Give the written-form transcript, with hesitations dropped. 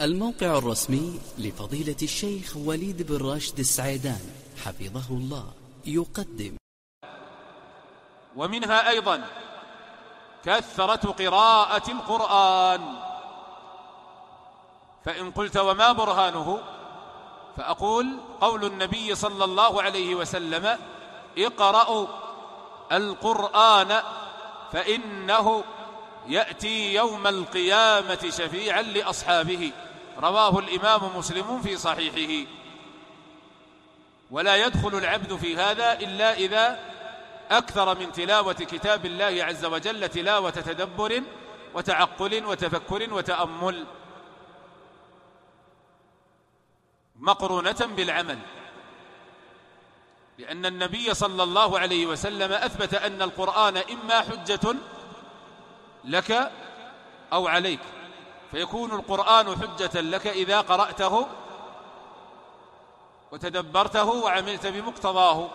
الموقع الرسمي لفضيلة الشيخ وليد بن راشد السعيدان حفظه الله يقدم. ومنها أيضا كثرة قراءة القرآن. فإن قلت وما برهانه؟ فأقول قول النبي صلى الله عليه وسلم: اقرأوا القرآن فإنه يأتي يوم القيامة شفيعا لأصحابه. رواه الإمام مسلم في صحيحه. ولا يدخل العبد في هذا إلا إذا أكثر من تلاوة كتاب الله عز وجل تلاوة تدبر وتعقل وتفكر وتأمل مقرونة بالعمل، لأن النبي صلى الله عليه وسلم أثبت أن القرآن إما حجة لك أو عليك، فيكون القرآن حجة لك إذا قرأته وتدبرته وعملت بمقتضاه.